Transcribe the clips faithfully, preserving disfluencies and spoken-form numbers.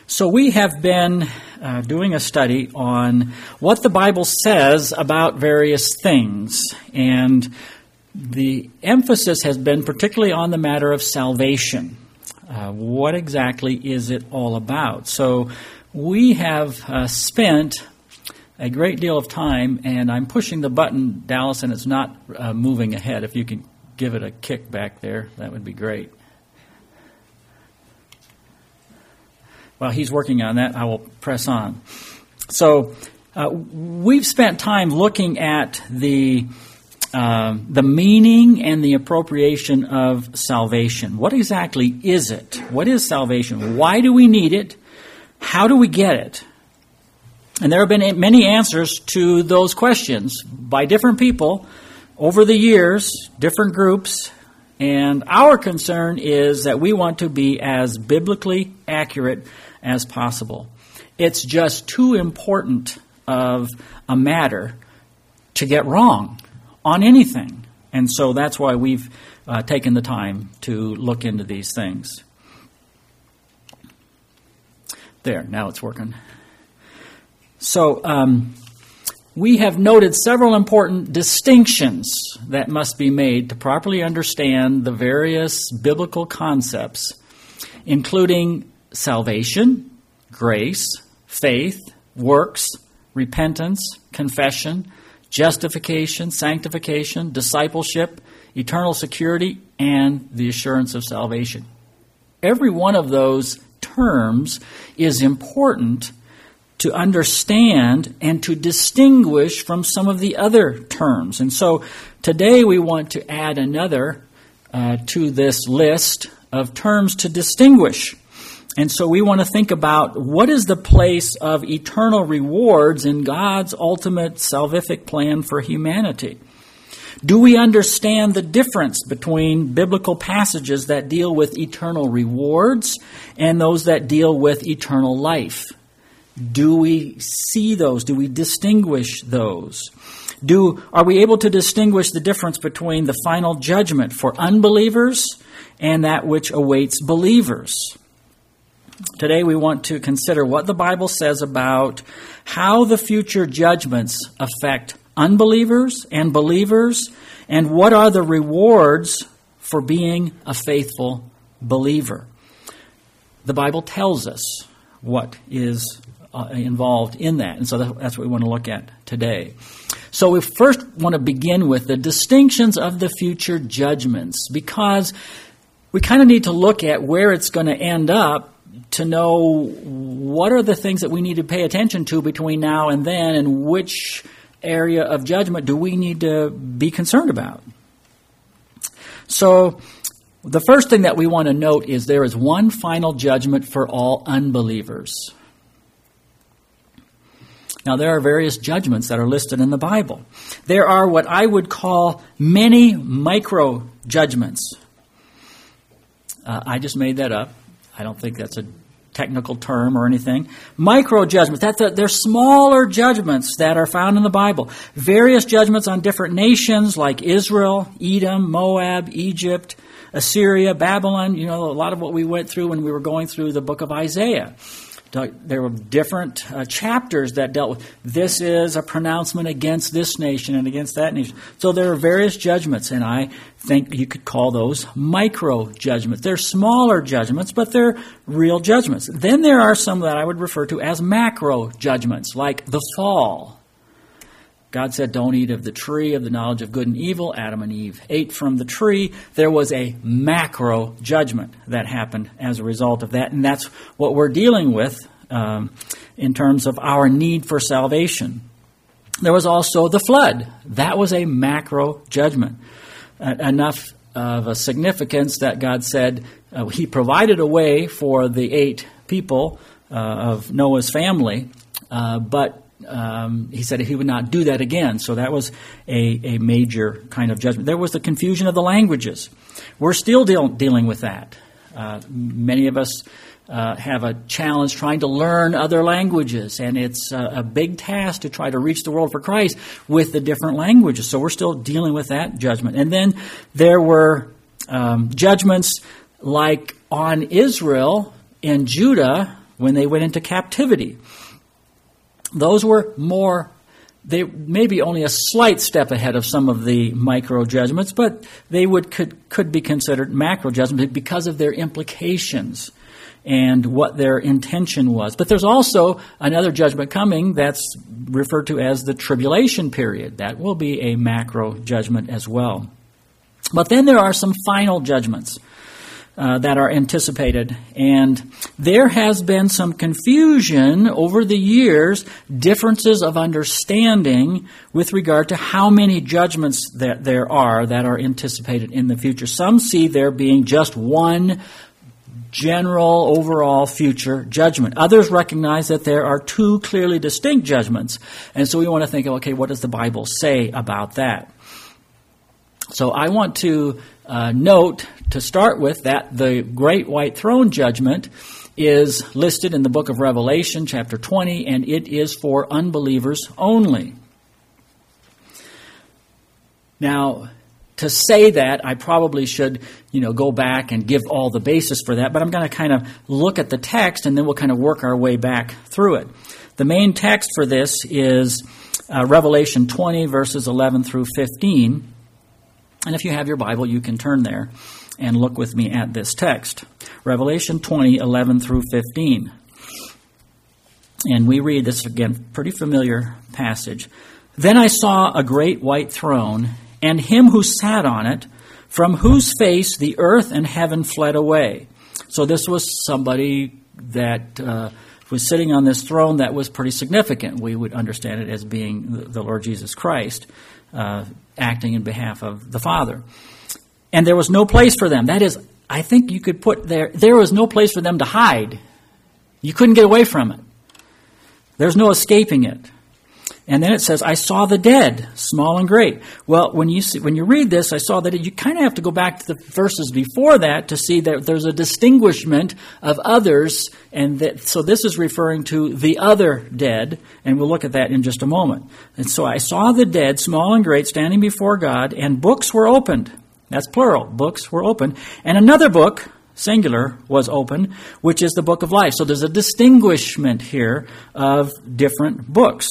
So we have been uh, doing a study on what the Bible says about various things, and the emphasis has been particularly on the matter of salvation. Uh, what exactly is it all about? So we have uh, spent a great deal of time, and I'm pushing the button, Dallas, and it's not uh, moving ahead. If you can give it a kick back there, that would be great. While he's working on that, I will press on. So uh, we've spent time looking at the uh, the meaning and the appropriation of salvation. What exactly is it? What is salvation? Why do we need it? How do we get it? And there have been many answers to those questions by different people over the years, different groups. And our concern is that we want to be as biblically accurate as possible. It's just too important of a matter to get wrong on anything. And so that's why we've uh, taken the time to look into these things. There, now it's working. So um, we have noted several important distinctions that must be made to properly understand the various biblical concepts, including salvation, grace, faith, works, repentance, confession, justification, sanctification, discipleship, eternal security, and the assurance of salvation. Every one of those terms is important to understand and to distinguish from some of the other terms. And so today we want to add another uh, to this list of terms to distinguish. And so we want to think about what is the place of eternal rewards in God's ultimate salvific plan for humanity. Do we understand the difference between biblical passages that deal with eternal rewards and those that deal with eternal life? Do we see those? Do we distinguish those? Do are we able to distinguish the difference between the final judgment for unbelievers and that which awaits believers? Today we want to consider what the Bible says about how the future judgments affect unbelievers and believers, and what are the rewards for being a faithful believer. The Bible tells us what is uh, involved in that, and so that's what we want to look at today. So we first want to begin with the distinctions of the future judgments, because we kind of need to look at where it's going to end up to know what are the things that we need to pay attention to between now and then, and which area of judgment do we need to be concerned about. So the first thing that we want to note is there is one final judgment for all unbelievers. Now, there are various judgments that are listed in the Bible. There are what I would call many micro judgments. Uh, I just made that up. I don't think that's a technical term or anything. Micro judgments, that's a, they're smaller judgments that are found in the Bible. Various judgments on different nations like Israel, Edom, Moab, Egypt, Assyria, Babylon. You know, a lot of what we went through when we were going through the book of Isaiah. There were different uh, chapters that dealt with this is a pronouncement against this nation and against that nation. So there are various judgments, and I think you could call those micro judgments. They're smaller judgments, but they're real judgments. Then there are some that I would refer to as macro judgments, like the fall. God said, don't eat of the tree of the knowledge of good and evil. Adam and Eve ate from the tree. There was a macro judgment that happened as a result of that. And that's what we're dealing with um, in terms of our need for salvation. There was also the flood. That was a macro judgment. Uh, enough of a significance that God said uh, He provided a way for the eight people uh, of Noah's family, uh, but Um, he said he would not do that again. So that was a, a major kind of judgment. There was the confusion of the languages. We're still deal, dealing with that. Uh, many of us uh, have a challenge trying to learn other languages, and it's a, a big task to try to reach the world for Christ with the different languages. So we're still dealing with that judgment. And then there were um, judgments like on Israel and Judah when they went into captivity. Those were more, they maybe only a slight step ahead of some of the micro judgments, but they would could, could be considered macro judgments because of their implications and what their intention was. But there's also another judgment coming that's referred to as the tribulation period. That will be a macro judgment as well. But then there are some final judgments uh, that are anticipated. And there has been some confusion over the years, differences of understanding with regard to how many judgments that there are that are anticipated in the future. Some see there being just one general overall future judgment. Others recognize that there are two clearly distinct judgments. And so we want to think, okay, what does the Bible say about that? So I want to uh, note, to start with, that the Great White Throne Judgment is listed in the book of Revelation, chapter twenty, and it is for unbelievers only. Now, to say that, I probably should, you know, go back and give all the basis for that, but I'm going to kind of look at the text and then we'll kind of work our way back through it. The main text for this is uh, Revelation twenty, verses eleven through fifteen. And if you have your Bible, you can turn there and look with me at this text. Revelation twenty, eleven through fifteen. And we read this again, pretty familiar passage. Then I saw a great white throne, and him who sat on it, from whose face the earth and heaven fled away. So this was somebody that uh, was sitting on this throne that was pretty significant. We would understand it as being the Lord Jesus Christ, uh, acting in behalf of the Father. And there was no place for them. That is, I think you could put there, there was no place for them to hide. You couldn't get away from it. There's no escaping it. And then it says, I saw the dead, small and great. Well, when you see, when you read this, I saw that you kind of have to go back to the verses before that to see that there's a distinguishment of others. And that, so this is referring to the other dead, and we'll look at that in just a moment. And so I saw the dead, small and great, standing before God, and books were opened. That's plural. Books were opened. And another book, singular, was opened, which is the book of life. So there's a distinguishment here of different books.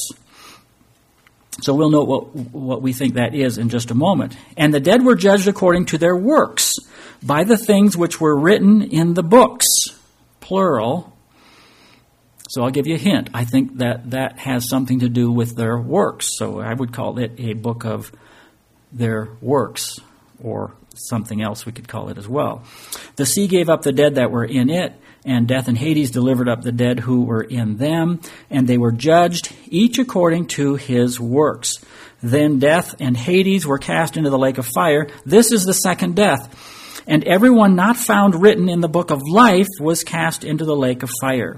So we'll note what, what we think that is in just a moment. And the dead were judged according to their works, by the things which were written in the books, plural. So I'll give you a hint. I think that that has something to do with their works. So I would call it a book of their works, or something else we could call it as well. The sea gave up the dead that were in it, and death and Hades delivered up the dead who were in them, and they were judged, each according to his works. Then death and Hades were cast into the lake of fire. This is the second death. And everyone not found written in the book of life was cast into the lake of fire.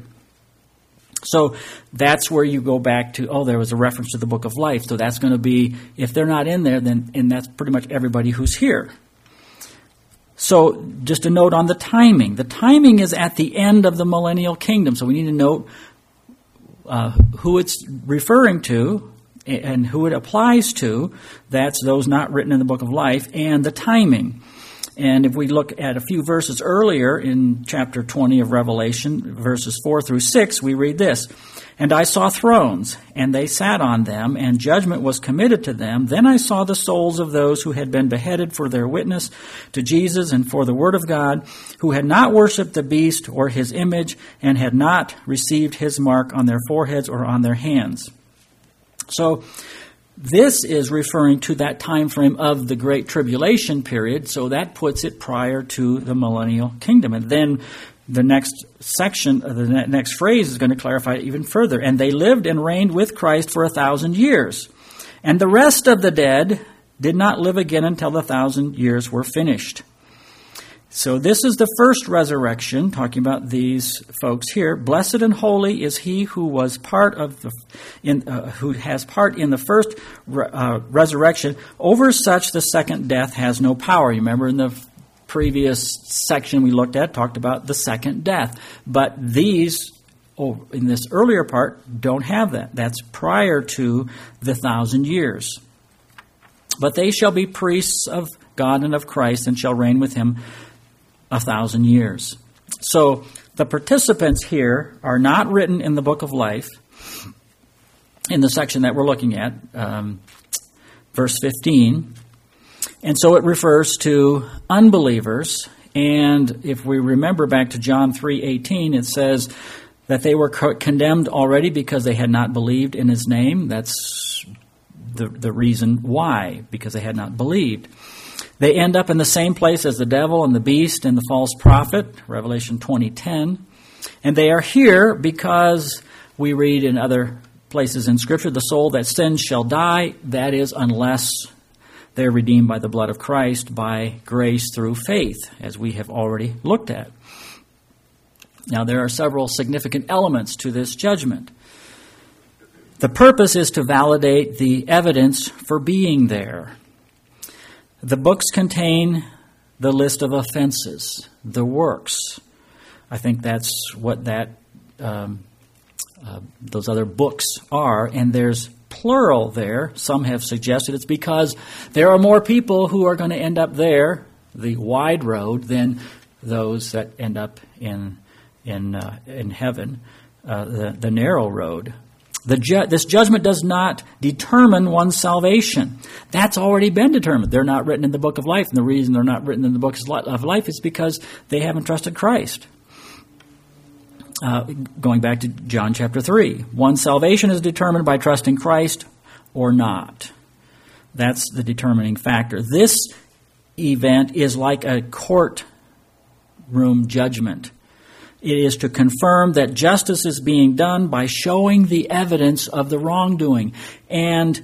So that's where you go back to, oh, there was a reference to the book of life. So that's going to be, if they're not in there, then and that's pretty much everybody who's here. So just a note on the timing. The timing is at the end of the millennial kingdom. So we need to note uh, who it's referring to and who it applies to. That's those not written in the book of life, and the timing. And if we look at a few verses earlier in chapter twenty of Revelation, verses four through six, we read this. And I saw thrones, and they sat on them, and judgment was committed to them. Then I saw the souls of those who had been beheaded for their witness to Jesus and for the word of God, who had not worshipped the beast or his image, and had not received his mark on their foreheads or on their hands. So this is referring to that time frame of the Great Tribulation period, so that puts it prior to the millennial kingdom. And then the next section, the next phrase is going to clarify it even further. And they lived and reigned with Christ for a thousand years. And the rest of the dead did not live again until the thousand years were finished. So this is the first resurrection, talking about these folks here. Blessed and holy is he who was part of the, in, uh, who has part in the first re- uh, resurrection. Over such the second death has no power. You remember in the previous section we looked at, talked about the second death. But these, oh, in this earlier part, don't have that. That's prior to the thousand years. But they shall be priests of God and of Christ, and shall reign with him a thousand years. So The participants here are not written in the book of life, in the section that we're looking at, um, verse fifteen. And so it refers to unbelievers. And if we remember back to John three eighteen, it says that they were co- condemned already because they had not believed in his name. That's the, the reason why, because they had not believed. They end up in the same place as the devil and the beast and the false prophet, Revelation twenty ten. And they are here because we read in other places in Scripture, the soul that sins shall die. That is, unless they're redeemed by the blood of Christ, by grace through faith, as we have already looked at. Now, there are several significant elements to this judgment. The purpose is to validate the evidence for being there. The books contain the list of offenses, the works. I think that's what that um, uh, those other books are, and there's plural there. Some have suggested it's because there are more people who are going to end up there, the wide road, than those that end up in in uh, in heaven, uh, the the narrow road. The ju- this judgment does not determine one's salvation. That's already been determined. They're not written in the book of life, and the reason they're not written in the book of life is because they haven't trusted Christ. Uh, going back to John chapter three, one's salvation is determined by trusting Christ or not. That's the determining factor. This event is like a courtroom judgment. It is to confirm that justice is being done by showing the evidence of the wrongdoing. And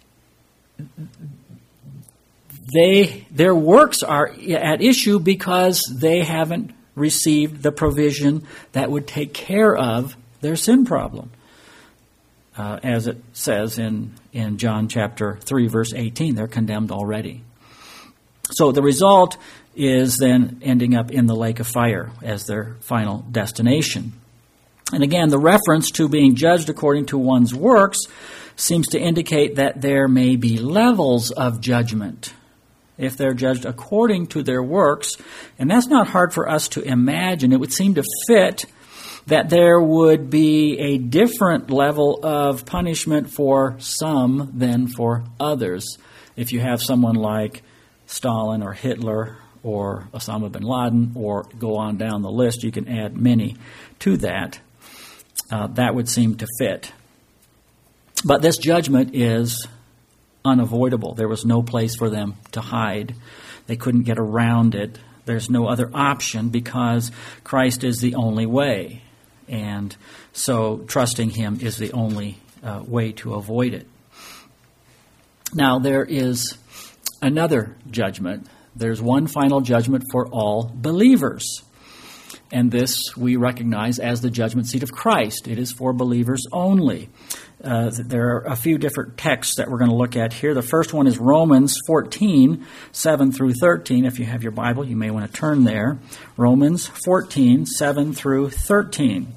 they their works are at issue because they haven't received the provision that would take care of their sin problem. Uh, as it says in, in John chapter three, verse eighteen, they're condemned already. So the result is then ending up in the lake of fire as their final destination. And again, the reference to being judged according to one's works seems to indicate that there may be levels of judgment if they're judged according to their works. And that's not hard for us to imagine. It would seem to fit that there would be a different level of punishment for some than for others. If you have someone like Stalin or Hitler or Osama bin Laden, or go on down the list, you can add many to that. Uh, that would seem to fit. But this judgment is unavoidable. There was no place for them to hide. They couldn't get around it. There's no other option because Christ is the only way. And so trusting him is the only uh, way to avoid it. Now, there is another judgment. There's one final judgment for all believers. And this we recognize as the judgment seat of Christ. It is for believers only. Uh, there are a few different texts that we're going to look at here. The first one is Romans fourteen, seven through thirteen. If you have your Bible, you may want to turn there. Romans fourteen, seven through thirteen.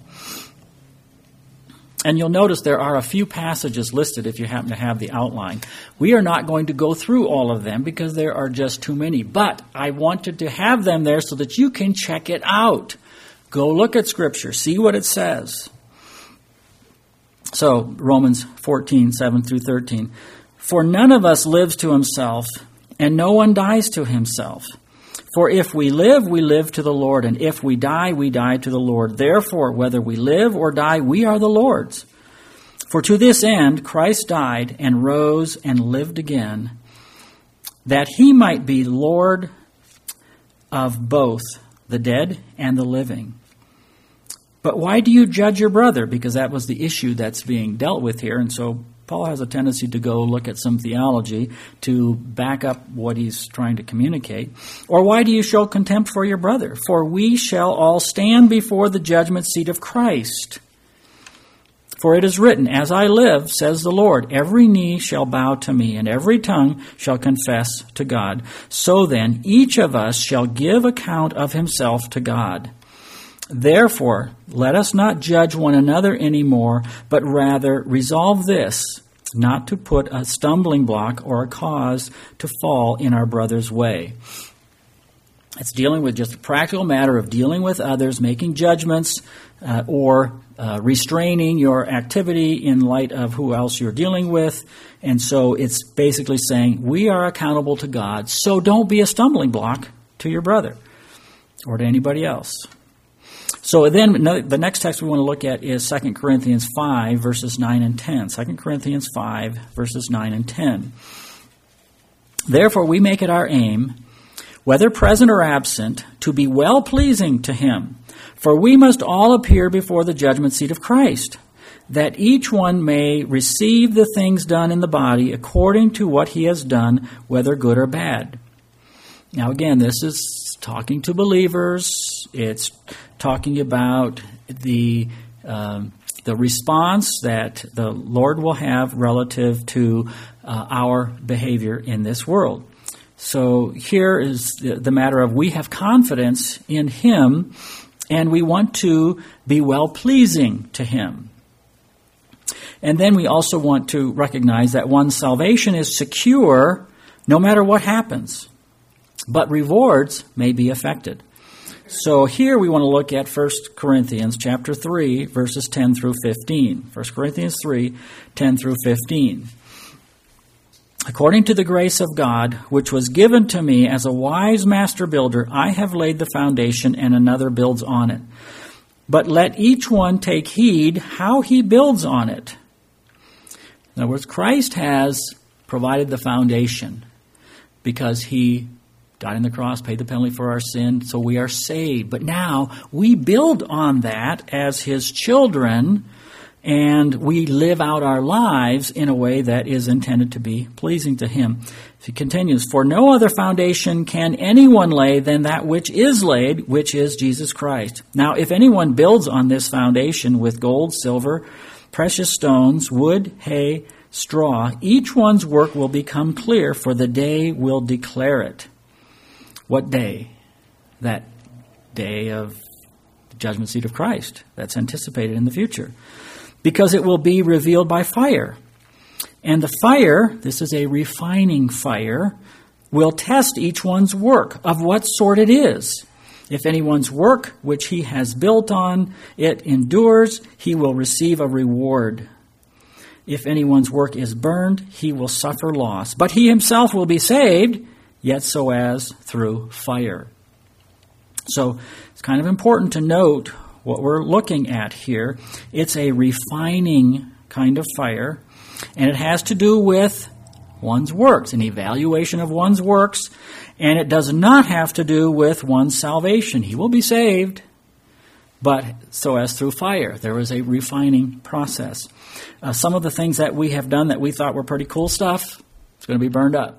And you'll notice there are a few passages listed if you happen to have the outline. We are not going to go through all of them because there are just too many. But I wanted to have them there so that you can check it out. Go look at Scripture. See what it says. So, Romans fourteen, seven through thirteen. For none of us lives to himself, and no one dies to himself. For if we live, we live to the Lord, and if we die, we die to the Lord. Therefore, whether we live or die, we are the Lord's. For to this end Christ died and rose and lived again, that he might be Lord of both the dead and the living. But why do you judge your brother? Because that was the issue that's being dealt with here, and so Paul has a tendency to go look at some theology to back up what he's trying to communicate. Or why do you show contempt for your brother? For we shall all stand before the judgment seat of Christ. For it is written, as I live, says the Lord, every knee shall bow to me, and every tongue shall confess to God. So then, each of us shall give account of himself to God. Therefore, let us not judge one another anymore, but rather resolve this, not to put a stumbling block or a cause to fall in our brother's way. It's dealing with just a practical matter of dealing with others, making judgments, uh, or uh, restraining your activity in light of who else you're dealing with. And so it's basically saying we are accountable to God, so don't be a stumbling block to your brother or to anybody else. So then the next text we want to look at is Second Corinthians five, verses nine and ten. Second Corinthians five, verses nine and ten. Therefore we make it our aim, whether present or absent, to be well-pleasing to him. For we must all appear before the judgment seat of Christ, that each one may receive the things done in the body according to what he has done, whether good or bad. Now again, this is talking to believers. It's talking about the um, the response that the Lord will have relative to uh, our behavior in this world. So here is the, the matter of we have confidence in him, and we want to be well-pleasing to him. And then we also want to recognize that one's salvation is secure no matter what happens, but rewards may be affected. So here we want to look at First Corinthians chapter three, verses ten through fifteen. First Corinthians three, ten through fifteen. According to the grace of God, which was given to me as a wise master builder, I have laid the foundation and another builds on it. But let each one take heed how he builds on it. In other words, Christ has provided the foundation because he died on the cross, paid the penalty for our sin, so we are saved. But now we build on that as his children, and we live out our lives in a way that is intended to be pleasing to him. He continues, for no other foundation can anyone lay than that which is laid, which is Jesus Christ. Now, if anyone builds on this foundation with gold, silver, precious stones, wood, hay, straw, each one's work will become clear, for the day will declare it. What day? That day of the judgment seat of Christ. That's anticipated in the future. Because it will be revealed by fire. And the fire, this is a refining fire, will test each one's work, of what sort it is. If anyone's work which he has built on it endures, he will receive a reward. If anyone's work is burned, he will suffer loss. But he himself will be saved, yet so as through fire. So it's kind of important to note what we're looking at here. It's a refining kind of fire, and it has to do with one's works, an evaluation of one's works, and it does not have to do with one's salvation. He will be saved, but so as through fire. There is a refining process. Uh, some of the things that we have done that we thought were pretty cool stuff, it's going to be burned up.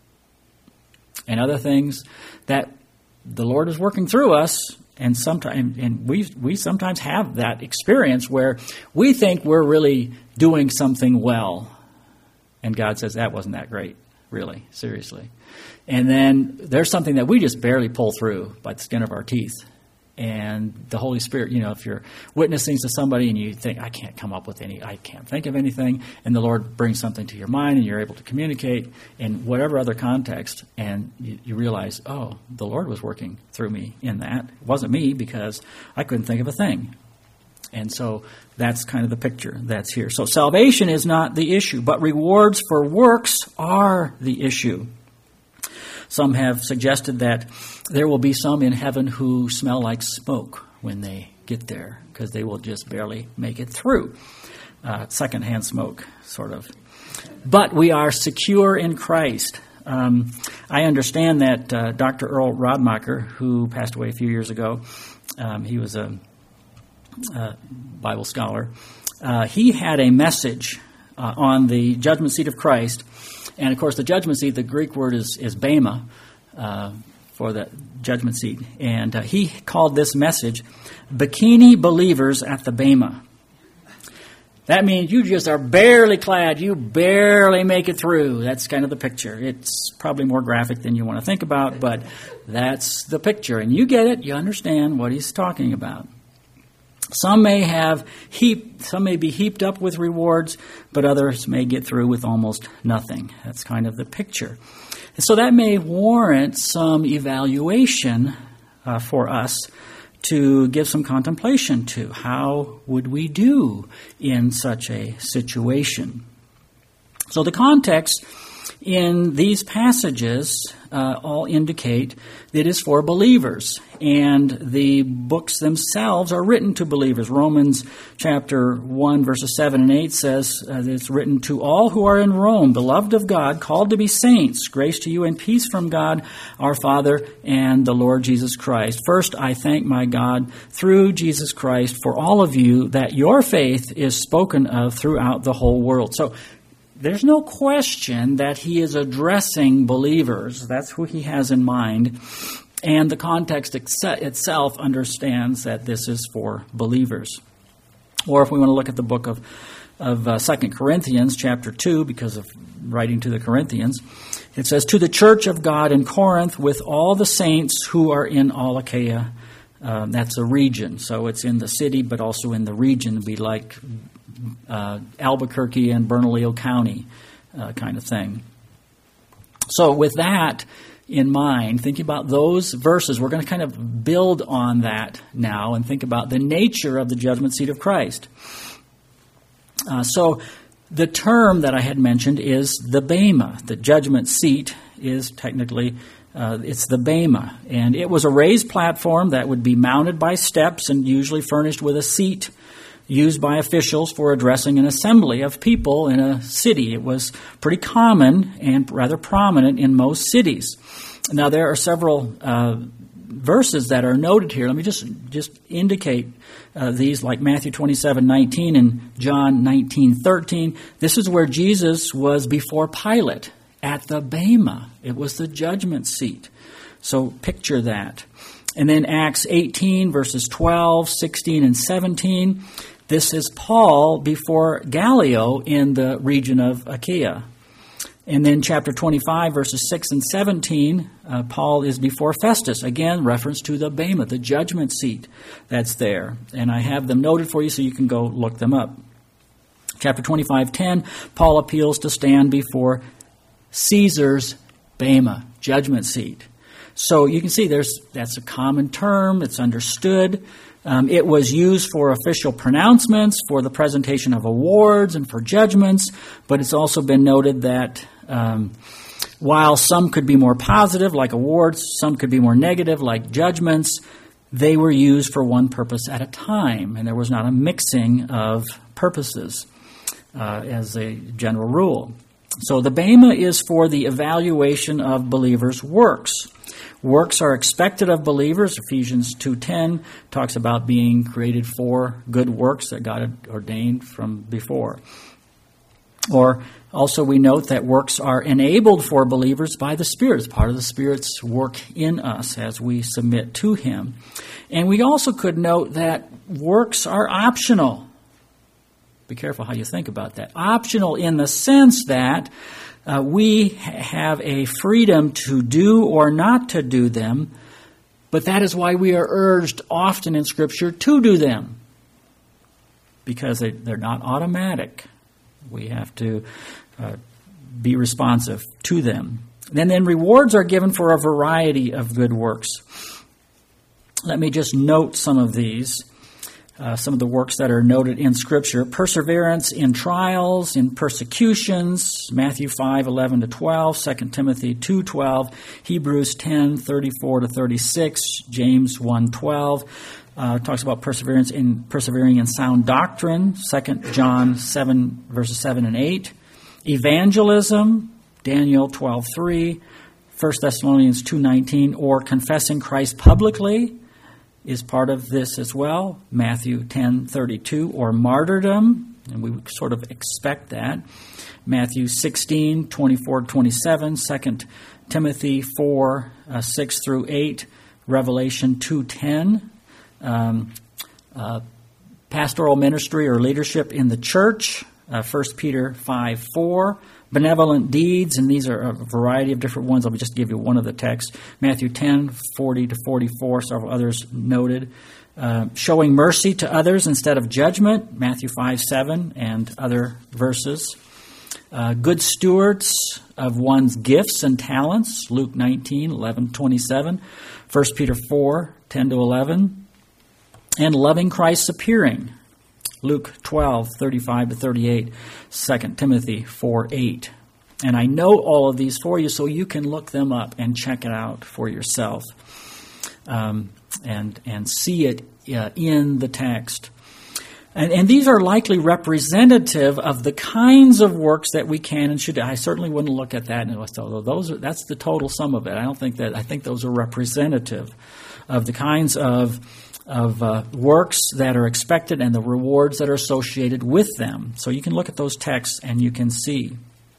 And other things that the Lord is working through us, and sometimes, and we we sometimes have that experience where we think we're really doing something well, and God says that wasn't that great, really, seriously. And then there's something that we just barely pull through by the skin of our teeth. And the Holy Spirit, you know, if you're witnessing to somebody and you think, I can't come up with any, I can't think of anything, and the Lord brings something to your mind and you're able to communicate in whatever other context, and you, you realize, oh, the Lord was working through me in that. It wasn't me because I couldn't think of a thing. And so that's kind of the picture that's here. So salvation is not the issue, but rewards for works are the issue. Some have suggested that there will be some in heaven who smell like smoke when they get there because they will just barely make it through. Uh, secondhand smoke, sort of. But we are secure in Christ. Um, I understand that uh, Doctor Earl Rodmacher, who passed away a few years ago, um, he was a, a Bible scholar. Uh, he had a message uh, on the judgment seat of Christ. And, of course, the judgment seat, the Greek word is, is bema uh, for the judgment seat. And uh, he called this message, Bikini Believers at the Bema. That means you just are barely clad. You barely make it through. That's kind of the picture. It's probably more graphic than you want to think about, but that's the picture. And you get it. You understand what he's talking about. Some may have heap, some may be heaped up with rewards, but others may get through with almost nothing. That's kind of the picture. And so that may warrant some evaluation uh, for us to give some contemplation to. How would we do in such a situation? So the context in these passages uh, all indicate that it is for believers, and the books themselves are written to believers. Romans chapter one, verses seven and eight says uh, that it's written to all who are in Rome, beloved of God, called to be saints. Grace to you and peace from God, our Father, and the Lord Jesus Christ. First, I thank my God through Jesus Christ for all of you, that your faith is spoken of throughout the whole world. So there's no question that he is addressing believers. That's who he has in mind. And the context itself understands that this is for believers. Or if we want to look at the book of, of uh, Second Corinthians, chapter two, because of writing to the Corinthians, it says, to the church of God in Corinth with all the saints who are in all Achaia. Uh, that's a region. So it's in the city, but also in the region. It'd be like Uh, Albuquerque and Bernalillo County uh, kind of thing. So with that in mind, thinking about those verses, we're going to kind of build on that now and think about the nature of the judgment seat of Christ. Uh, so the term that I had mentioned is the bema. The judgment seat is technically, uh, it's the bema. And it was a raised platform that would be mounted by steps and usually furnished with a seat used by officials for addressing an assembly of people in a city. It was pretty common and rather prominent in most cities. Now, there are several uh, verses that are noted here. Let me just just indicate uh, these, like Matthew twenty-seven nineteen and John nineteen thirteen. This is where Jesus was before Pilate at the bema. It was the judgment seat. So picture that. And then Acts eighteen, verses twelve, sixteen, and seventeen. This is Paul before Gallio in the region of Achaia. And then chapter twenty-five, verses six and seventeen, uh, Paul is before Festus. Again, reference to the bema, the judgment seat that's there. And I have them noted for you so you can go look them up. Chapter twenty-five ten, Paul appeals to stand before Caesar's bema, judgment seat. So you can see there's that's a common term. It's understood. Um, it was used for official pronouncements, for the presentation of awards, and for judgments. But it's also been noted that um, while some could be more positive, like awards, some could be more negative, like judgments, they were used for one purpose at a time, and there was not a mixing of purposes uh, as a general rule. So the bema is for the evaluation of believers' works. Works are expected of believers. Ephesians two ten talks about being created for good works that God had ordained from before. Or also we note that works are enabled for believers by the Spirit. It's part of the Spirit's work in us as we submit to Him. And we also could note that works are optional. Be careful how you think about that. Optional in the sense that Uh, we have a freedom to do or not to do them, but that is why we are urged often in Scripture to do them, because they, they're not automatic. We have to uh, be responsive to them. And then rewards are given for a variety of good works. Let me just note some of these. Uh, some of the works that are noted in Scripture. Perseverance in trials, in persecutions, Matthew five eleven to twelve, Second Timothy two twelve, Hebrews ten thirty-four to thirty-six, James one twelve. Uh, talks about perseverance in persevering in sound doctrine, Second John seven verses seven and eight. Evangelism, Daniel twelve three, First Thessalonians two nineteen, or confessing Christ publicly is part of this as well, Matthew ten thirty-two, or martyrdom, and we would sort of expect that, Matthew sixteen twenty-four to twenty-seven, Second Timothy four uh, six through eight, Revelation two ten, um, uh, pastoral ministry or leadership in the church, uh, First Peter five four, benevolent deeds, and these are a variety of different ones. I'll just give you one of the texts. Matthew ten forty to forty-four, several others noted. Uh, showing mercy to others instead of judgment, Matthew five seven, and other verses. uh, good stewards of one's gifts and talents, Luke nineteen, eleven, twenty-seven, First Peter four, ten to eleven, and loving Christ's appearing, Luke twelve, thirty-five to thirty-eight, Second Timothy four, eight. And I know all of these for you, so you can look them up and check it out for yourself, um, and and see it uh, in the text. And, and these are likely representative of the kinds of works that we can and should do. I certainly wouldn't look at that and go, those are, that's the total sum of it. I don't think that. I think those are representative of the kinds of of uh, works that are expected and the rewards that are associated with them. So you can look at those texts and you can see.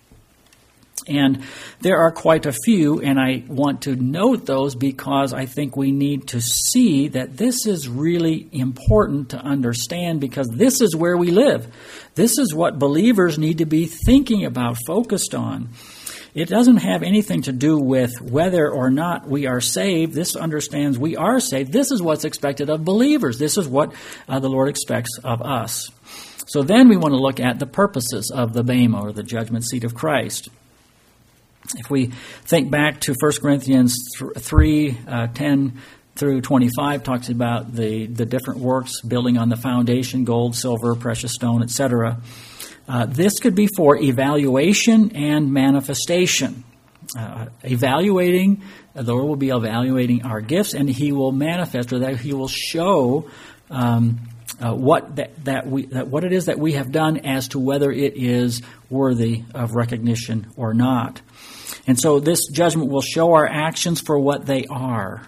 And there are quite a few, and I want to note those because I think we need to see that this is really important to understand, because this is where we live. This is what believers need to be thinking about, focused on. It doesn't have anything to do with whether or not we are saved. This understands we are saved. This is what's expected of believers. This is what uh, the Lord expects of us. So then we want to look at the purposes of the Bema, or the judgment seat of Christ. If we think back to First Corinthians three, uh, ten through twenty-five, talks about the, the different works, building on the foundation, gold, silver, precious stone, et cetera. Uh, this could be for evaluation and manifestation. Uh, evaluating, the Lord will be evaluating our gifts, and He will manifest, or that He will show um, uh, what that, that we that what it is that we have done as to whether it is worthy of recognition or not. And so this judgment will show our actions for what they are.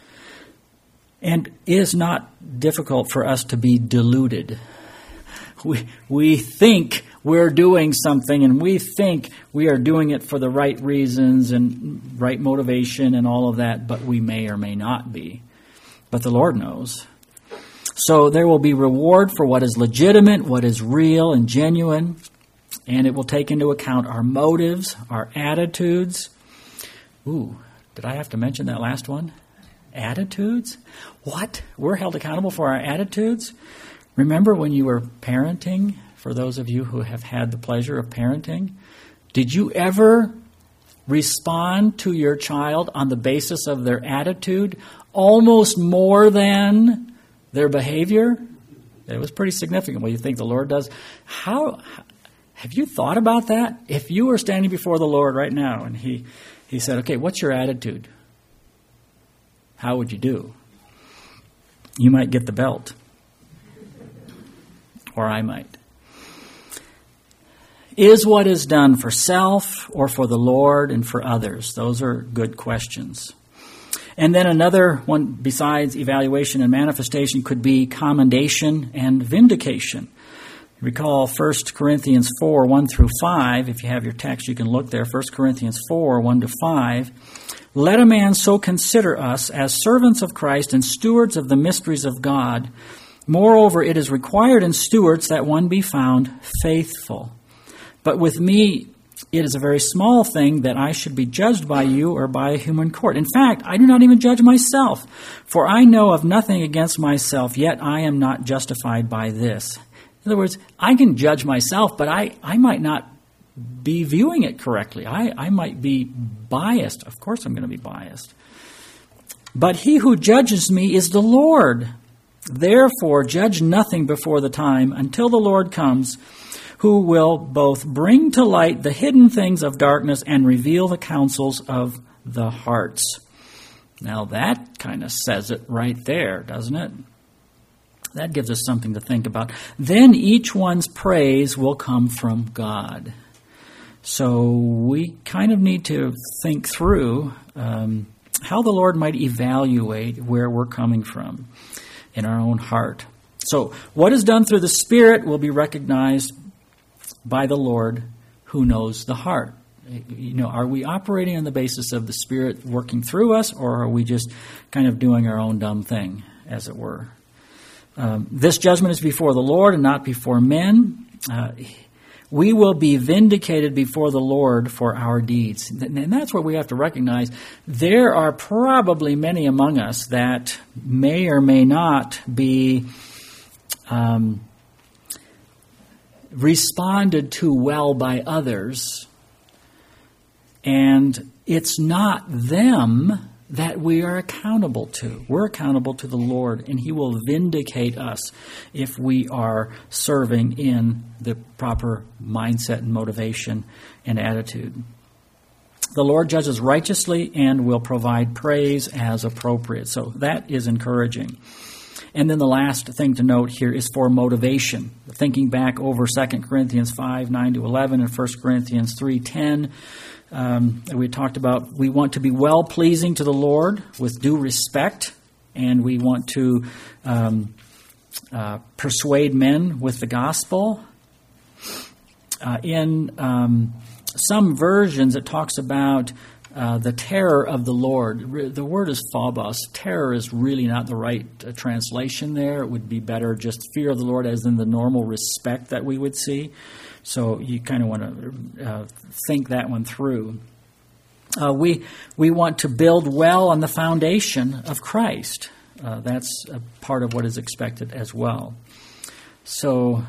And it is not difficult for us to be deluded. We, we think we're doing something, and we think we are doing it for the right reasons and right motivation and all of that, but we may or may not be. But the Lord knows. So there will be reward for what is legitimate, what is real and genuine. And it will take into account our motives, our attitudes. Ooh, did I have to mention that last one? Attitudes? What? We're held accountable for our attitudes? Remember when you were parenting, for those of you who have had the pleasure of parenting, did you ever respond to your child on the basis of their attitude almost more than their behavior? It was pretty significant what you think the Lord does. How... Have you thought about that? If you were standing before the Lord right now and he, he said, okay, what's your attitude? How would you do? You might get the belt. Or I might. Is what is done for self or for the Lord and for others? Those are good questions. And then another one besides evaluation and manifestation could be commendation and vindication. Recall First Corinthians four, one through five. If you have your text, you can look there. First Corinthians four, one to five. Let a man so consider us as servants of Christ and stewards of the mysteries of God. Moreover, it is required in stewards that one be found faithful. But with me, it is a very small thing that I should be judged by you or by a human court. In fact, I do not even judge myself, for I know of nothing against myself, yet I am not justified by this. In other words, I can judge myself, but I, I might not be viewing it correctly. I, I might be biased. Of course I'm going to be biased. But he who judges me is the Lord. Therefore, judge nothing before the time until the Lord comes, who will both bring to light the hidden things of darkness and reveal the counsels of the hearts. Now that kind of says it right there, doesn't it? That gives us something to think about. Then each one's praise will come from God. So we kind of need to think through um, how the Lord might evaluate where we're coming from in our own heart. So what is done through the Spirit will be recognized by the Lord who knows the heart. You know, are we operating on the basis of the Spirit working through us, or are we just kind of doing our own dumb thing, as it were? Um, this judgment is before the Lord and not before men. Uh, we will be vindicated before the Lord for our deeds. And that's what we have to recognize. There are probably many among us that may or may not be um, responded to well by others, and it's not them that we are accountable to. We're accountable to the Lord, and He will vindicate us if we are serving in the proper mindset and motivation and attitude. The Lord judges righteously and will provide praise as appropriate. So that is encouraging. And then the last thing to note here is for motivation. Thinking back over Second Corinthians five, nine to eleven and First Corinthians three, ten, um, we talked about we want to be well-pleasing to the Lord with due respect, and we want to um, uh, persuade men with the gospel. Uh, in um, some versions, it talks about Uh, the terror of the Lord. The word is phobos. Terror is really not the right uh, translation there. It would be better just fear of the Lord as in the normal respect that we would see. So you kind of want to uh, think that one through. Uh, we we want to build well on the foundation of Christ. Uh, that's a part of what is expected as well. So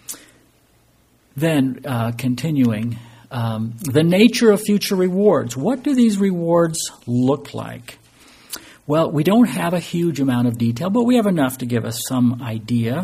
then uh, continuing, Um, the nature of future rewards. What do these rewards look like? Well, we don't have a huge amount of detail, but we have enough to give us some idea.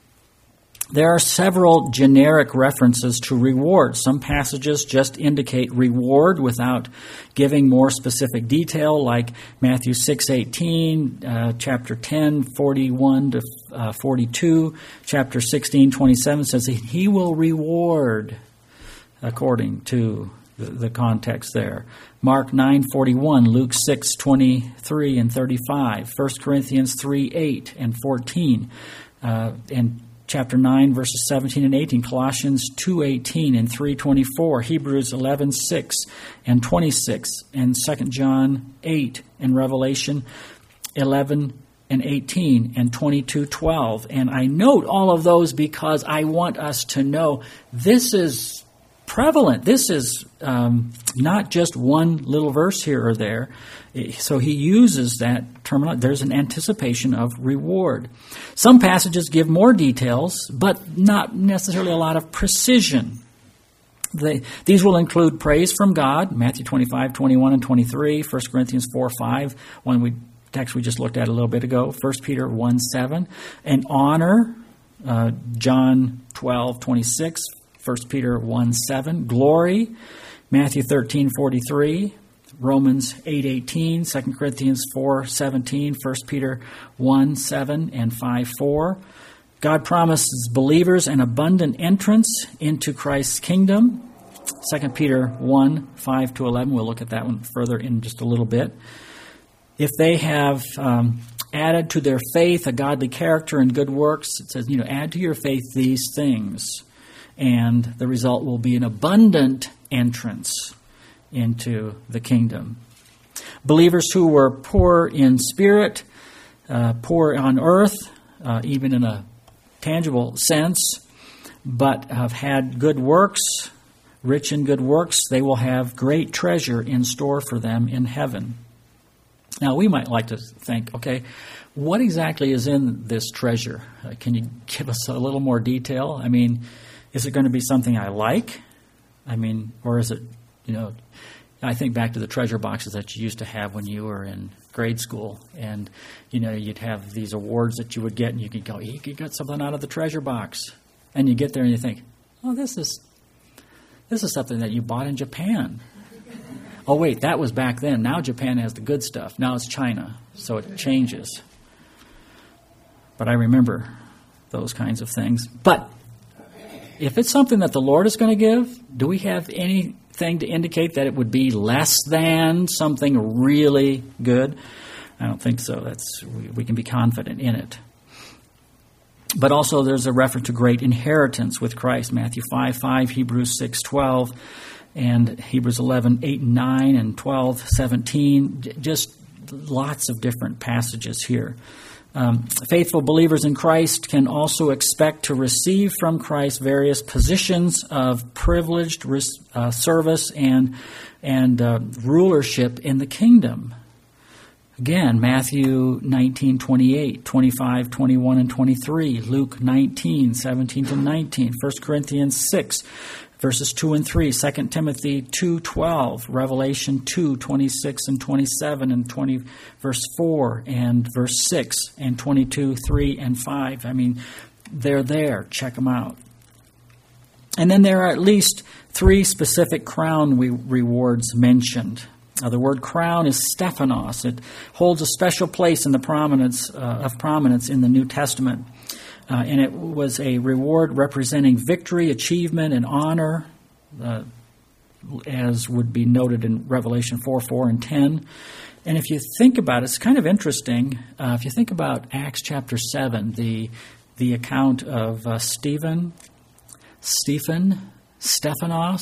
There are several generic references to rewards. Some passages just indicate reward without giving more specific detail, like Matthew six eighteen, uh, chapter ten, forty-one to forty-two, chapter sixteen, twenty-seven says He will reward, according to the, the context there. Mark nine forty-one, Luke six twenty-three and thirty-five, First Corinthians three eight and fourteen, uh, and chapter nine verses seventeen and eighteen, Colossians two eighteen and three twenty-four, Hebrews eleven six and twenty-six, and Second John eight, and Revelation eleven and eighteen and twenty-two twelve. And I note all of those because I want us to know this is prevalent. This is um, not just one little verse here or there. So he uses that terminology. There's an anticipation of reward. Some passages give more details, but not necessarily a lot of precision. They, these will include praise from God, Matthew twenty-five, twenty-one, and twenty-three, First Corinthians four five, one we, text we just looked at a little bit ago, First Peter one seven, and honor, uh, John twelve twenty-six, First Peter one seven, glory, Matthew thirteen forty-three, Romans eight eighteen, Second Corinthians four seventeen, First Peter one seven and five four. God promises believers an abundant entrance into Christ's kingdom, Second Peter one five to eleven. We'll look at that one further in just a little bit. If they have um, added to their faith a godly character and good works, it says, you know, add to your faith these things, and the result will be an abundant entrance into the kingdom. Believers who were poor in spirit, uh, poor on earth, uh, even in a tangible sense, but have had good works, rich in good works, they will have great treasure in store for them in heaven. Now, we might like to think, okay, what exactly is in this treasure? Uh, can you give us a little more detail? I mean, is it going to be something I like? I mean, or is it, you know, I think back to the treasure boxes that you used to have when you were in grade school. And, you know, you'd have these awards that you would get, and you could go, you could get something out of the treasure box. And you get there and you think, oh, this is this is something that you bought in Japan. Oh, wait, that was back then. Now Japan has the good stuff. Now it's China, so it changes. But I remember those kinds of things. But if it's something that the Lord is going to give, do we have anything to indicate that it would be less than something really good? I don't think so. That's we, we can be confident in it. But also there's a reference to great inheritance with Christ, Matthew five five, Hebrews six twelve, and Hebrews eleven eight and nine, and twelve seventeen. Just lots of different passages here. Um, faithful believers in Christ can also expect to receive from Christ various positions of privileged uh, service and and uh, rulership in the kingdom. Again, Matthew nineteen, twenty-eight, twenty-five, twenty-one, and twenty-three, Luke nineteen, seventeen to nineteen, First Corinthians six, verses two and three, Second Timothy two, twelve, Revelation two, twenty-six and twenty-seven, and twenty, verse four, and verse six, and twenty-two, three, and five. I mean, they're there. Check them out. And then there are at least three specific crown re- rewards mentioned. Uh, the word crown is Stephanos. It holds a special place in the prominence uh, of prominence in the New Testament. Uh, and it was a reward representing victory, achievement, and honor, uh, as would be noted in Revelation four, four, and ten. And if you think about it, it's kind of interesting. Uh, if you think about Acts chapter seven, the the account of uh, Stephen, Stephen, Stephanos,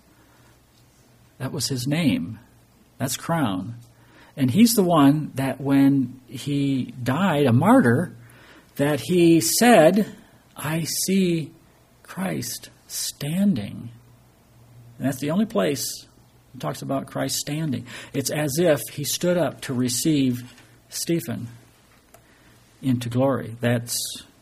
that was his name. That's crown. And he's the one that when he died, a martyr, that he said, I see Christ standing. And that's the only place it talks about Christ standing. It's as if he stood up to receive Stephen into glory. That's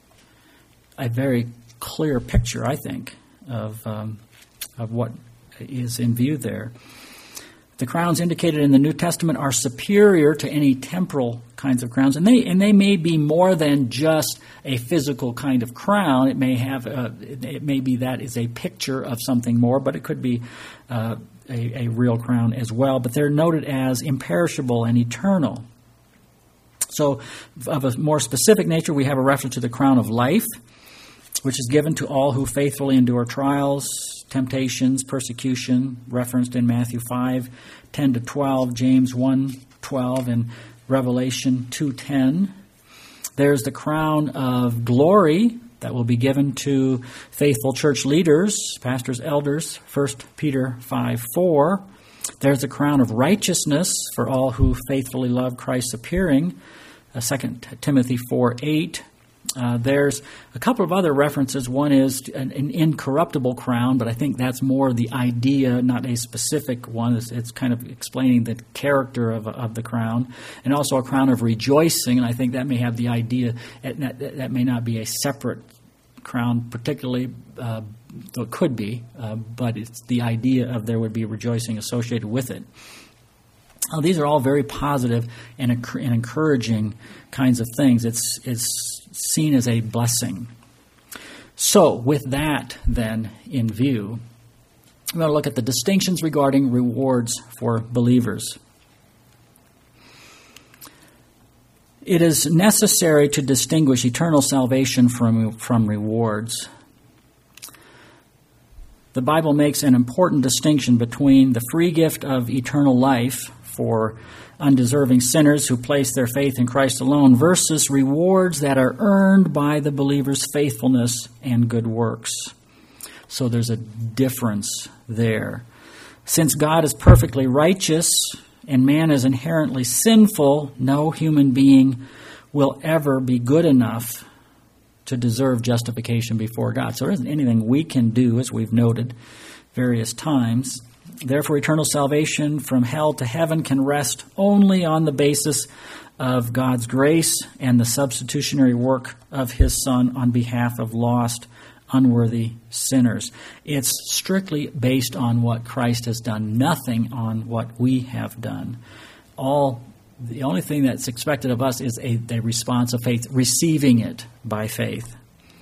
a very clear picture, I think, of um, of what is in view there. The crowns indicated in the New Testament are superior to any temporal kinds of crowns, and they and they may be more than just a physical kind of crown. It may have a, it may be that is a picture of something more, but it could be uh, a, a real crown as well. But they're noted as imperishable and eternal. So, of a more specific nature, we have a reference to the crown of life, which is given to all who faithfully endure trials, temptations, persecution, referenced in Matthew five, ten to twelve, James one, twelve, and Revelation two, ten. There's the crown of glory that will be given to faithful church leaders, pastors, elders, First Peter five, four. There's the crown of righteousness for all who faithfully love Christ's appearing, Second Timothy four, eight. Uh, there's a couple of other references. One is an, an incorruptible crown, but I think that's more the idea, not a specific one. It's, it's kind of explaining the character of, of the crown. And also a crown of rejoicing, and I think that may have the idea, that, that may not be a separate crown particularly, uh, though it could be, uh, but it's the idea of there would be rejoicing associated with it. Now, these are all very positive and, and encouraging kinds of things. It's it's seen as a blessing. So, with that then in view, we're going to look at the distinctions regarding rewards for believers. It is necessary to distinguish eternal salvation from, from rewards. The Bible makes an important distinction between the free gift of eternal life for undeserving sinners who place their faith in Christ alone versus rewards that are earned by the believer's faithfulness and good works. So there's a difference there. Since God is perfectly righteous and man is inherently sinful, no human being will ever be good enough to deserve justification before God. So there isn't anything we can do, as we've noted various times. Therefore, eternal salvation from hell to heaven can rest only on the basis of God's grace and the substitutionary work of His Son on behalf of lost, unworthy sinners. It's strictly based on what Christ has done, nothing on what we have done. All the only thing that's expected of us is a, a response of faith, receiving it by faith.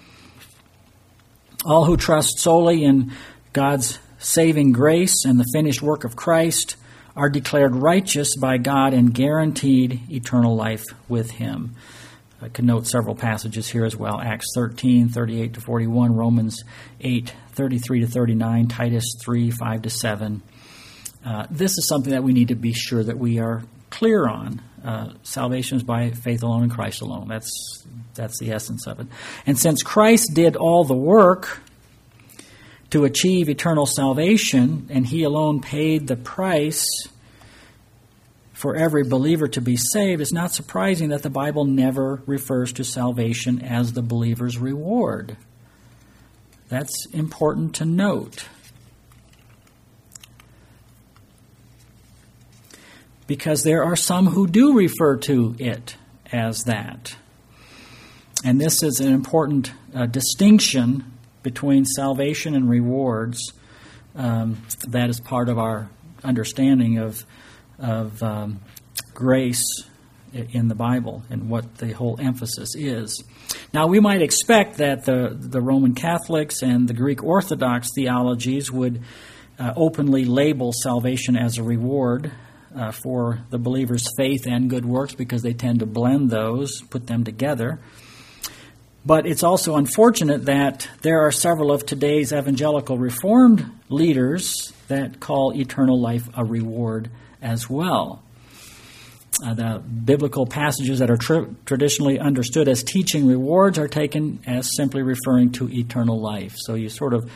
All who trust solely in God's saving grace and the finished work of Christ are declared righteous by God and guaranteed eternal life with Him. I can note several passages here as well. Acts thirteen, thirty-eight to forty-one, Romans eight, thirty-three to thirty-nine, Titus three, five to seven. Uh, this is something that we need to be sure that we are clear on. Uh, salvation is by faith alone in Christ alone. That's that's the essence of it. And since Christ did all the work to achieve eternal salvation, and He alone paid the price for every believer to be saved, it's not surprising that the Bible never refers to salvation as the believer's reward. That's important to note. because there are some who do refer to it as that. And this is an important uh, distinction between salvation and rewards. Um, that is part of our understanding of, of um, grace in the Bible and what the whole emphasis is. Now, we might expect that the, the Roman Catholics and the Greek Orthodox theologies would uh, openly label salvation as a reward uh, for the believer's faith and good works, because they tend to blend those, put them together. But it's also unfortunate that there are several of today's evangelical Reformed leaders that call eternal life a reward as well. Uh, the biblical passages that are tr- traditionally understood as teaching rewards are taken as simply referring to eternal life. So you sort of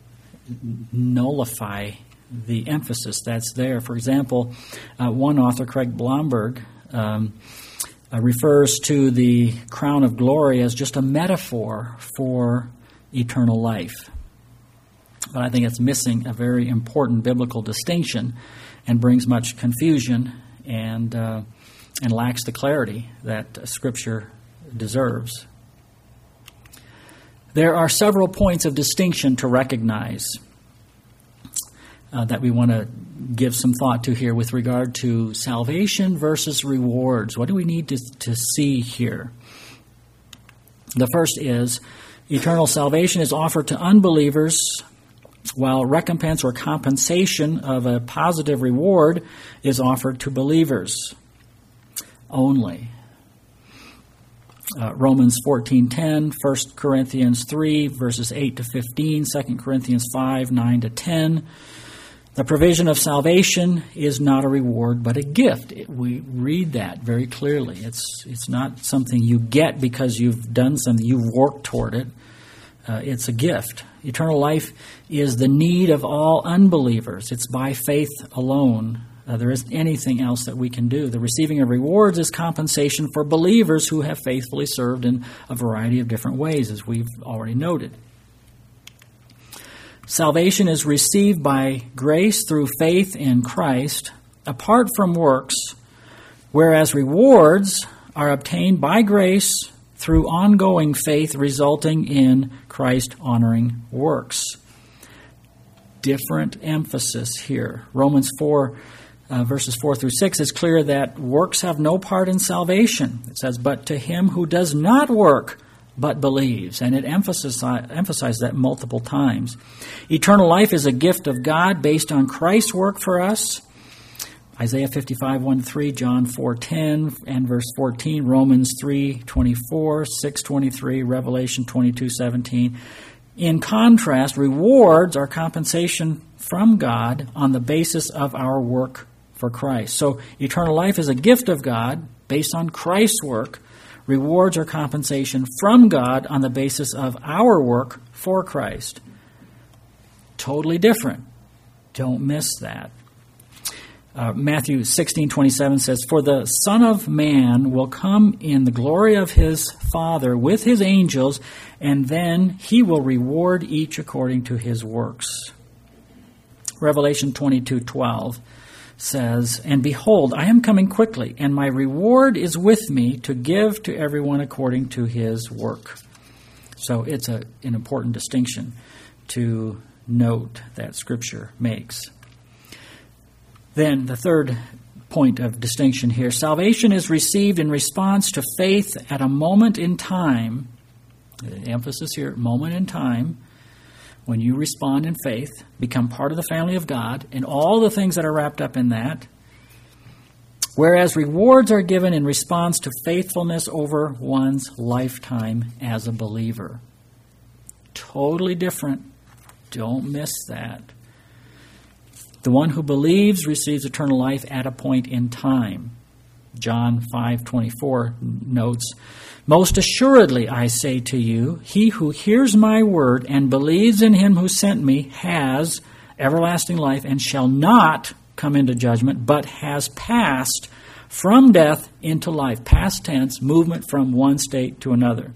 nullify the emphasis that's there. For example, uh, one author, Craig Blomberg, um, uh, refers to the crown of glory as just a metaphor for eternal life. But I think it's missing a very important biblical distinction and brings much confusion and uh, and lacks the clarity that uh, Scripture deserves. There are several points of distinction to recognize uh, that we want to give some thought to here with regard to salvation versus rewards. What do we need to, to see here? The first is eternal salvation is offered to unbelievers, while recompense or compensation of a positive reward is offered to believers only. Uh, Romans fourteen ten, First Corinthians three, verses eight to fifteen, Second Corinthians five, nine to ten. The provision of salvation is not a reward, but a gift. It, we read that very clearly. It's, it's not something you get because you've done something, you've worked toward it. Uh, it's a gift. Eternal life is the need of all unbelievers. It's by faith alone. Uh, there isn't anything else that we can do. The receiving of rewards is compensation for believers who have faithfully served in a variety of different ways, as we've already noted. Salvation is received by grace through faith in Christ, apart from works, whereas rewards are obtained by grace through ongoing faith resulting in Christ-honoring works. Different emphasis here. Romans four, uh, verses four through six is clear that works have no part in salvation. It says, but to him who does not work, but believes. And it emphasizes, emphasizes that multiple times. Eternal life is a gift of God based on Christ's work for us. Isaiah fifty-five, one to three, John four ten, and verse fourteen, Romans three twenty-four, six twenty-three, Revelation twenty-two seventeen. In contrast, rewards are compensation from God on the basis of our work for Christ. So eternal life is a gift of God based on Christ's work. Rewards are compensation from God on the basis of our work for Christ. Totally different. Don't miss that. Uh, Matthew sixteen twenty-seven says, for the Son of Man will come in the glory of his Father with his angels, and then he will reward each according to his works. Revelation twenty-two twelve says, and behold, I am coming quickly, and my reward is with me to give to everyone according to his work. So it's a, an important distinction to note that Scripture makes. Then the third point of distinction here, salvation is received in response to faith at a moment in time. The emphasis here, moment in time, when you respond in faith, become part of the family of God, and all the things that are wrapped up in that. Whereas rewards are given in response to faithfulness over one's lifetime as a believer. Totally different. Don't miss that. The one who believes receives eternal life at a point in time. John five twenty-four notes, most assuredly I say to you, he who hears my word and believes in him who sent me has everlasting life and shall not come into judgment, but has passed from death into life. Past tense, movement from one state to another.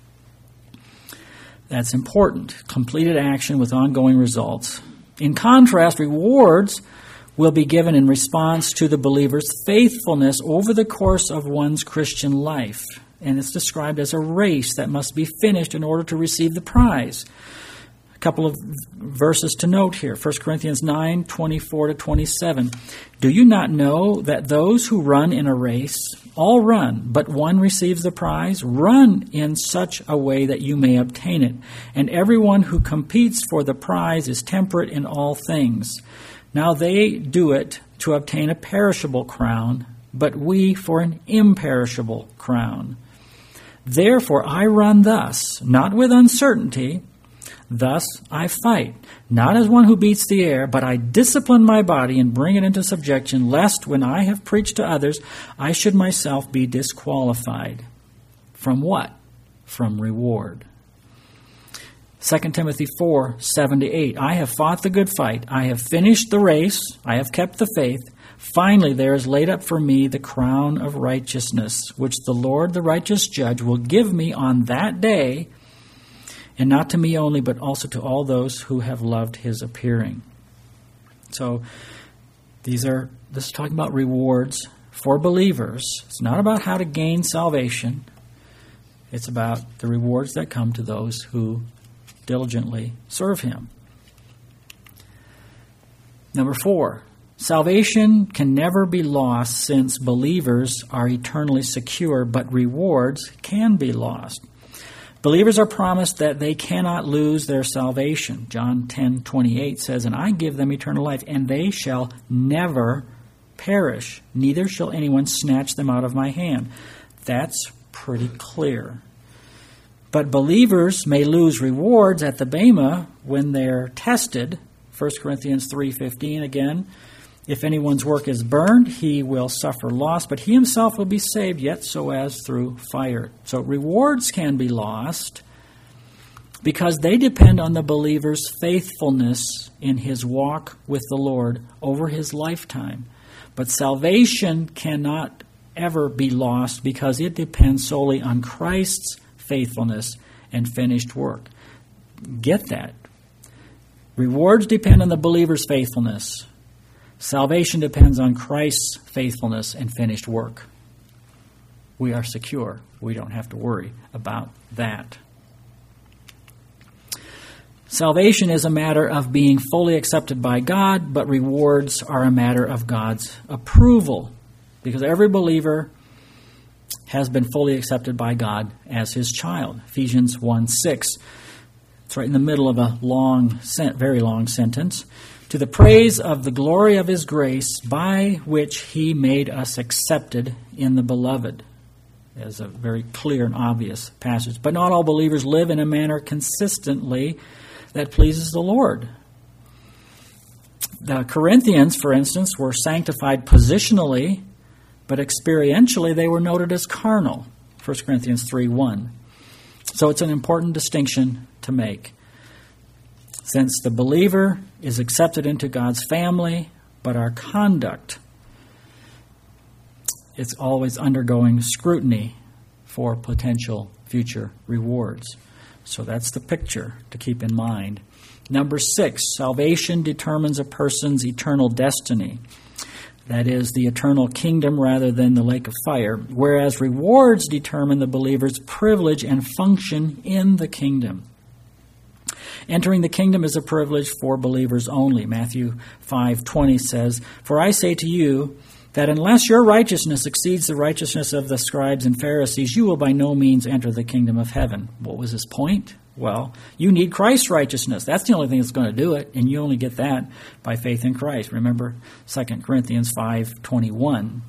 That's important. Completed action with ongoing results. In contrast, rewards, will be given in response to the believer's faithfulness over the course of one's Christian life. And it's described as a race that must be finished in order to receive the prize. A couple of verses to note here. First Corinthians nine, twenty-four to twenty-seven. Do you not know that those who run in a race all run, but one receives the prize? Run in such a way that you may obtain it. And everyone who competes for the prize is temperate in all things. Now they do it to obtain a perishable crown, but we for an imperishable crown. Therefore I run thus, not with uncertainty. Thus I fight, not as one who beats the air, but I discipline my body and bring it into subjection, lest when I have preached to others, I should myself be disqualified. From what? From reward. Second Timothy four, seven to eight. I have fought the good fight. I have finished the race. I have kept the faith. Finally, there is laid up for me the crown of righteousness, which the Lord, the righteous judge, will give me on that day, and not to me only, but also to all those who have loved his appearing. So these are, this is talking about rewards for believers. It's not about how to gain salvation. It's about the rewards that come to those who diligently serve him. Number four, salvation can never be lost since believers are eternally secure, but rewards can be lost. Believers are promised that they cannot lose their salvation. John ten twenty-eight says, and I give them eternal life, and they shall never perish, neither shall anyone snatch them out of my hand. That's pretty clear. But believers may lose rewards at the Bema when they're tested. First Corinthians three fifteen again. If anyone's work is burned, he will suffer loss, but he himself will be saved, yet so as through fire. So rewards can be lost because they depend on the believer's faithfulness in his walk with the Lord over his lifetime. But salvation cannot ever be lost because it depends solely on Christ's faithfulness and finished work. Get that. Rewards depend on the believer's faithfulness. Salvation depends on Christ's faithfulness and finished work. We are secure. We don't have to worry about that. Salvation is a matter of being fully accepted by God, but rewards are a matter of God's approval, because every believer has been fully accepted by God as his child. Ephesians one six. It's right in the middle of a long, very long sentence. To the praise of the glory of his grace, by which he made us accepted in the beloved. As a very clear and obvious passage. But not all believers live in a manner consistently that pleases the Lord. The Corinthians, for instance, were sanctified positionally, but experientially they were noted as carnal. First Corinthians three one. So it's an important distinction to make. Since the believer is accepted into God's family, but our conduct is always undergoing scrutiny for potential future rewards. So that's the picture to keep in mind. Number six, salvation determines a person's eternal destiny. That is, the eternal kingdom rather than the lake of fire, whereas rewards determine the believer's privilege and function in the kingdom. Entering the kingdom is a privilege for believers only. Matthew five twenty says, for I say to you that unless your righteousness exceeds the righteousness of the scribes and Pharisees, you will by no means enter the kingdom of heaven. What was his point? Well, you need Christ's righteousness. That's the only thing that's going to do it, and you only get that by faith in Christ. Remember Second Corinthians five twenty-one.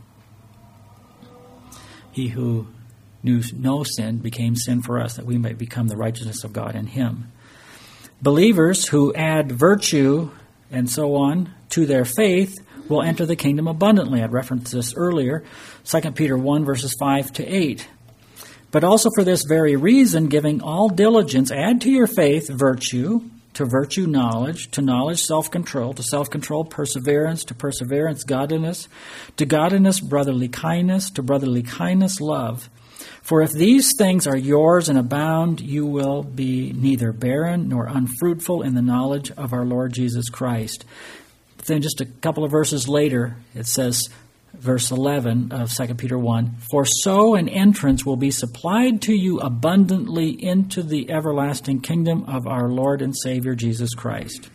He who knew no sin became sin for us, that we might become the righteousness of God in him. Believers who add virtue and so on to their faith will enter the kingdom abundantly. I referenced this earlier, Second Peter one, verses five to eight. But also for this very reason, giving all diligence, add to your faith virtue, to virtue knowledge, to knowledge self-control, to self-control perseverance, to perseverance godliness, to godliness brotherly kindness, to brotherly kindness love. For if these things are yours and abound, you will be neither barren nor unfruitful in the knowledge of our Lord Jesus Christ. then just a couple of verses later, it says, verse eleven of Second Peter one, "For so an entrance will be supplied to you abundantly into the everlasting kingdom of our Lord and Savior Jesus Christ."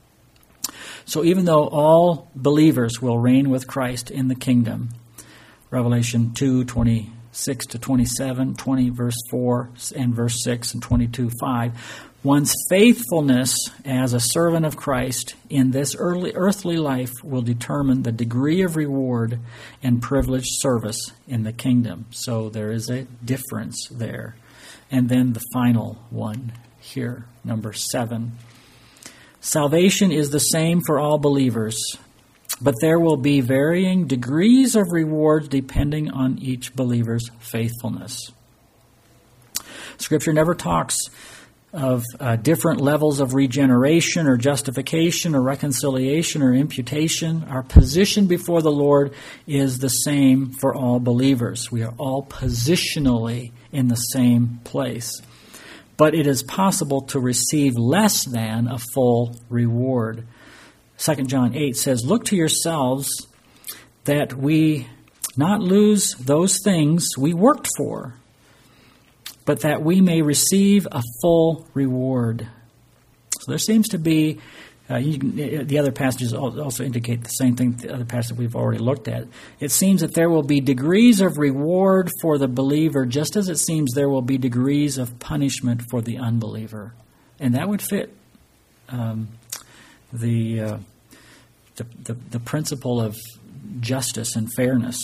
So even though all believers will reign with Christ in the kingdom, Revelation two, twenty-six to twenty-seven, twenty verse four and verse six, and twenty-two five, one's faithfulness as a servant of Christ in this early earthly life will determine the degree of reward and privileged service in the kingdom. So there is a difference there. And then the final one here, number seven. Salvation is the same for all believers, but there will be varying degrees of rewards depending on each believer's faithfulness. Scripture never talks of uh, different levels of regeneration or justification or reconciliation or imputation. Our position before the Lord is the same for all believers. We are all positionally in the same place. But it is possible to receive less than a full reward. Second John eight says, "Look to yourselves that we not lose those things we worked for, but that we may receive a full reward." So there seems to be, uh, you can, the other passages also indicate the same thing, the other passage we've already looked at. It seems that there will be degrees of reward for the believer, just as it seems there will be degrees of punishment for the unbeliever. And that would fit um, the, uh, the, the the principle of justice and fairness.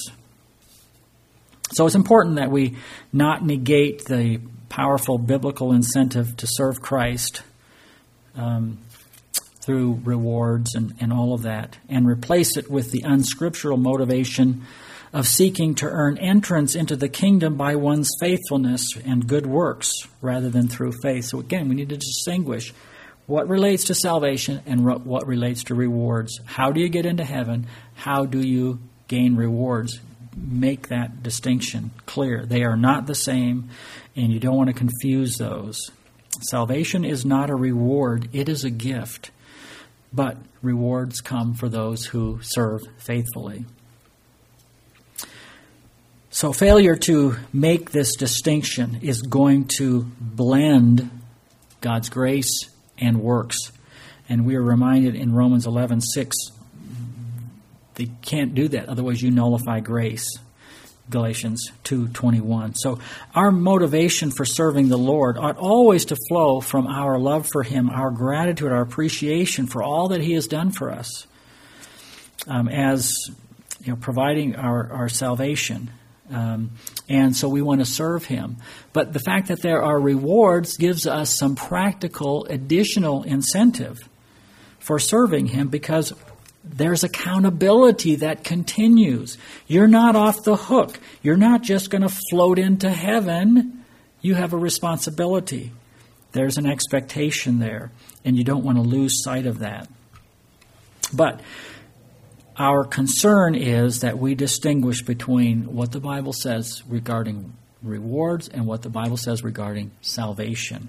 So it's important that we not negate the powerful biblical incentive to serve Christ um, through rewards and, and all of that, and replace it with the unscriptural motivation of seeking to earn entrance into the kingdom by one's faithfulness and good works rather than through faith. So again, we need to distinguish what relates to salvation and what relates to rewards. How do you get into heaven? How do you gain rewards? Make that distinction clear. They are not the same, and you don't want to confuse those. Salvation is not a reward, it is a gift. But rewards come for those who serve faithfully. So failure to make this distinction is going to blend God's grace and works. And we are reminded in Romans eleven six, they can't do that, otherwise you nullify grace. Galatians two twenty-one. So our motivation for serving the Lord ought always to flow from our love for Him, our gratitude, our appreciation for all that He has done for us, um, as you know, providing our, our salvation. Um, and so we want to serve Him. But the fact that there are rewards gives us some practical additional incentive for serving Him, because there's accountability that continues. You're not off the hook. You're not just going to float into heaven. You have a responsibility. There's an expectation there, and you don't want to lose sight of that. But our concern is that we distinguish between what the Bible says regarding rewards and what the Bible says regarding salvation.